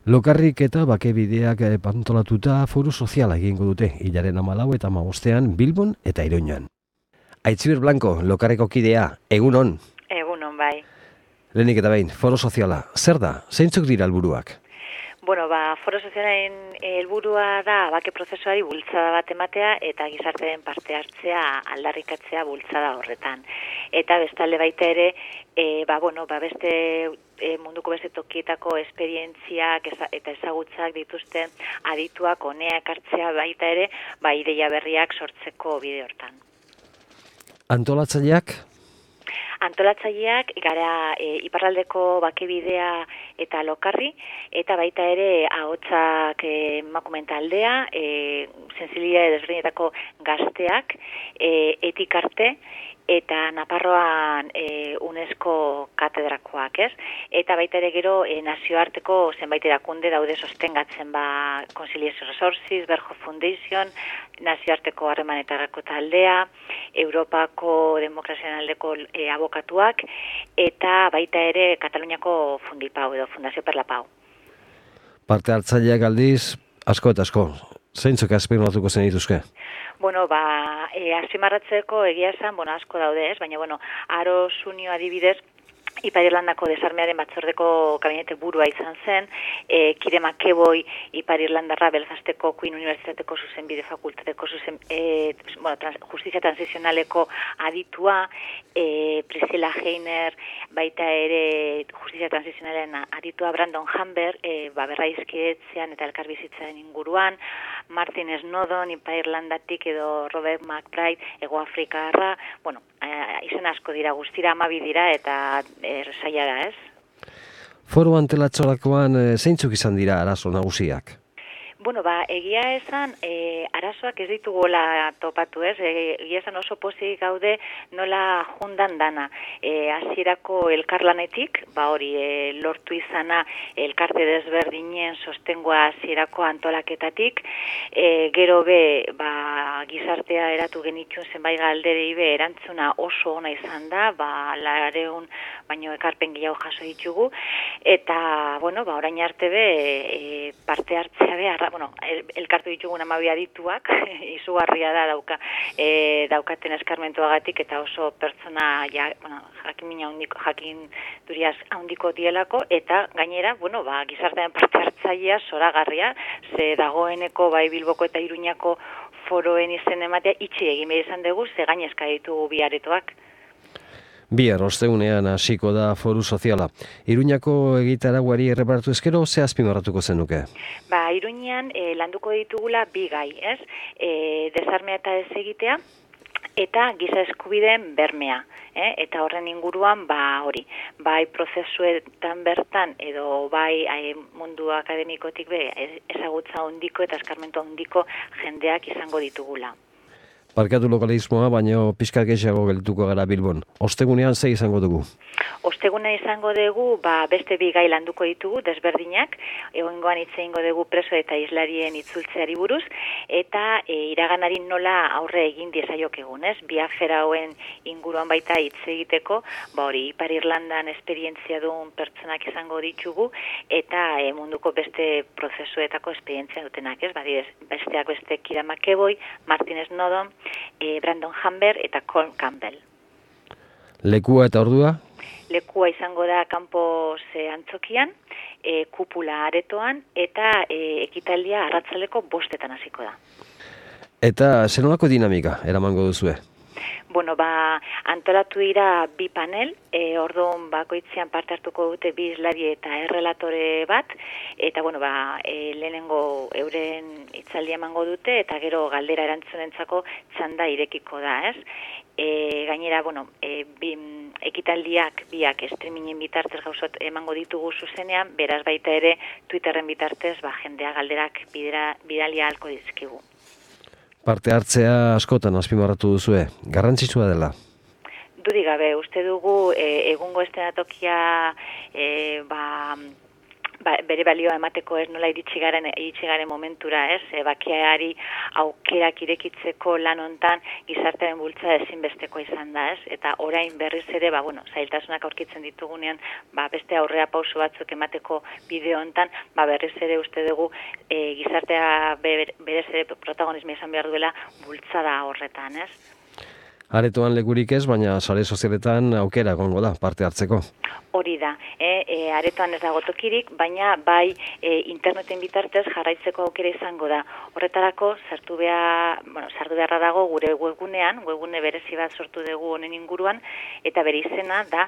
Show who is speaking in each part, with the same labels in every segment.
Speaker 1: Lokarrik eta bakebideak pantolatuta foru soziala egingo dute, hilaren 14 eta 15 Bilbon eta Iruñan. Aitziber Blanco, Lokarriko kidea, egunon.
Speaker 2: Egunon, bai.
Speaker 1: Lehenik eta behin, foro soziala, zer da? Zeintzuk dira helburuak?
Speaker 2: Bueno, foro sozialaren helburua da bake prozesuari bultzada bat ematea eta gizartearen parte hartzea aldarrikatzea bultzada horretan. Eta bestalde baita ere, beste munduko beste tokietako esperientziak eta ezagutzak dituzten adituak honea ekartzea baita ere, ideia berriak sortzeko bide hortan.
Speaker 1: Antolatzaileak?
Speaker 2: Antolatzaileak gara iparraldeko bakebidea eta Lokarri, eta baita ere ahotsak emakumeen taldea, sentsibilitate desberdinetako gazteak, etikarte, eta Nafarroan UNESCO katedrakoak, ez? Eta baita ere gero nazioarteko zenbait erakunde daude sostengatzen Conciliation Resources, Berjo Foundation, nazioarteko harremanetarako taldea, Europako demokraziaren aldeko abokatuak, eta baita ere Kataluniako Fundipau edo Fundazio Perlapau.
Speaker 1: Parte hartzaileak aldiz, asko eta asko. Zeintzuk azpimarratuko zen dituzke?
Speaker 2: Bueno, azpimarratzeko egia esan, asko daude, ez? Baina, Aro Sunio adibidez, Ipar Irlandako desarmearen batzordeko kabinete burua izan zen, Kire Makeboi, Ipar Irlandarra Belfasteko Queen Unibertsitateko zuzenbide fakultateko justizia transizionaleko aditua, Priscilla Heiner, baita ere justizia transizionalen aditua, Brandon Hamber, berraizkidetzean eta elkarbizitzaren inguruan, Martin Snowdon, Ipar Irlandatik edo Robert McBride, Hego Afrikarra, izen asko dira, guztira 12 dira eta zaila da, ez?
Speaker 1: Foro antolatzerakoan zeintzuk izan dira arazo nagusiak?
Speaker 2: Egia esan, arazoak ez ditugola topatu, ez? Egia esan oso pozik gaude nola jundan dana. Hasierako elkarlanetik, lortu izana elkarte desberdinen sostengoa hasierako antolaketatik, gero gizartea eratu genituen zenbait galderei erantzuna oso ona izan da, 400 baino ekarpen gehiago jaso ditugu, eta, orain arte parte hartzea elkartu ditugun 12 adituak, izugarria da daukaten eskarmentuagatik eta oso pertsona jakin duriaz handiko dielako, eta gainera, gizartean parte hartzailea zoragarria, ze dagoeneko Bilboko eta Iruñako foroen izen ematea itxi egin behar izan dugu, ze gainezka ditugu bi aretoak.
Speaker 1: Bihar, ostegunean hasiko da foru soziala. Iruñako egitaraguari erreparatu ezkero, ze azpimarratuko zenuke?
Speaker 2: Iruñean landuko ditugula 2 gai, ez? Desarmea eta ez egitea, eta giza eskubideen bermea. Eta horren inguruan, bai prozesuetan bertan, edo mundu akademikotik ezagutza handiko eta eskarmentu handiko jendeak izango ditugula.
Speaker 1: Barkatu lokalismoa, baina pixka gehiago geldituko gara Bilbon. Ostegunean ze izango dugu?
Speaker 2: Osteguna izango dugu, beste 2 gai landuko ditugu, desberdinak, egongoan hitz egingo dugu preso eta islarien itzultzeari buruz, eta iraganari nola aurre egin diezaiok egun, ez? Bi afera hauen inguruan baita hitz egiteko, Ipar Irlandan esperientzia duen pertsonak izango ditugu, eta munduko beste prozesuetako esperientzia dutenak, ez? Besteak beste Kira Makeboi, Martin Snowdon, Brandon Hamber eta Colm Campbell.
Speaker 1: Lekua eta ordua?
Speaker 2: Lekua izango da kanpo antzokian, kupula aretoan, eta ekitaldia arratsaldeko 5:00 hasiko da. Eta
Speaker 1: zer nolako dinamika eramango duzue?
Speaker 2: Antolatu dira 2 panel, orduan bakoitzean parte hartuko dute 2 hizlari eta errelatore bat, eta lehenengo euren hitzaldia emango dute, eta gero galdera erantzunentzako txanda irekiko da, ez? Gainera, ekitaldiak biak streamingen bitartez gauzot emango ditugu zuzenean, beraz baita ere Twitterren bitartez jendea galderak bidalia ahalko dizkigu.
Speaker 1: Parte hartzea askotan azpimarratu duzue, garrantzitsua dela?
Speaker 2: Dudik gabe, uste dugu egungo estenatokia bere balioa emateko ez nola iritsi garen momentura, ez? Bakeari aukerak irekitzeko lan hontan gizartearen bultza ezinbesteko izan da, ez? Eta orain berriz ere, zailtasunak aurkitzen ditugunean, beste aurrera pauso batzuk emateko bideo hontan, berriz ere uste dugu gizartea berez ere protagonismo izan behar duela bultzada horretan, ez?
Speaker 1: Aretoan lekurik ez, baina sare sozialetan aukera egongo da parte hartzeko.
Speaker 2: Hori da, aretoan ez dago tokirik, baina bai interneten bitartez jarraitzeko aukera izango da. Horretarako sartu beharra dago gure webgune berezi bat sortu dugu honen inguruan, eta bere izena da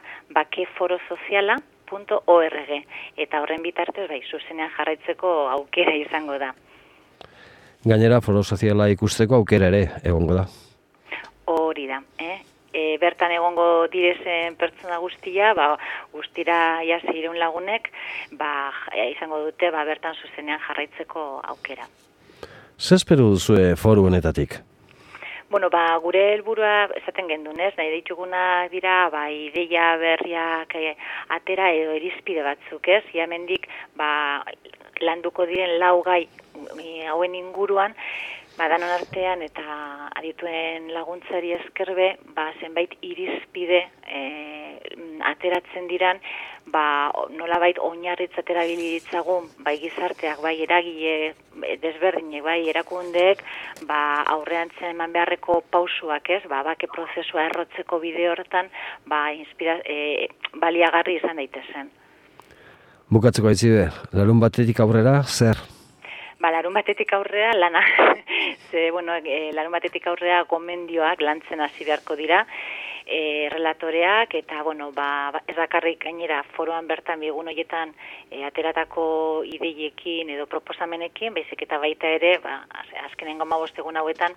Speaker 2: bakeforosoziala.org, eta horren bitartez zuzenean jarraitzeko aukera izango da.
Speaker 1: Gainera, foro soziala ikusteko aukera ere egongo da.
Speaker 2: Hori da, bertan egongo direzen pertsona guztia, guztira ia 600 lagunek, izango dute bertan zuzenean jarraitzeko aukera.
Speaker 1: Zer espero duzue foru honetatik?
Speaker 2: Gure helburua esaten gendun, ez? Nahi ditugunak dira, ideia berriak atera edo irizpide batzuk, ez? Iamendik, landuko diren 4 gai hauen inguruan, danon artean eta adituen laguntzari eskerbe, zenbait irizpide ateratzen diran, nolabait oinarritzat erabili ditzagun, gizarteak, eragile desberdinek, erakundeek, aurrean eman beharreko pausuak, ez? Bake prozesua errotzeko bide horretan, baliagarri izan daitezen.
Speaker 1: Bukatzeko Aitziber, larunbatetik aurrera, zer?
Speaker 2: Larunbatetik aurrera lana. Larunbatetik aurrera gomendioak lantzen hasi beharko dira, relatoreak, eta, ez bakarrik gainera foroan bertan bigun horietan ateratako ideiekin edo proposamenekin, baizik eta baita ere, azkenengo 15 egun hauetan,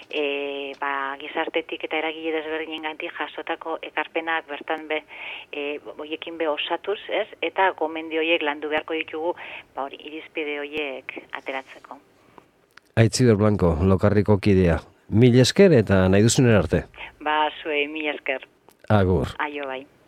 Speaker 2: gizartetik eta eragile desberdinengatik jasotako ekarpenak bertan horiekin osatuz, ez? Eta gomendio horiek landu beharko ditugu, irizpide horiek ateratzeko.
Speaker 1: Aitziber Blanco, Lokarriko kidea. Mil esker eta nahi duzunen arte.
Speaker 2: Zuei, mil esker.
Speaker 1: Agur.
Speaker 2: Aio bai.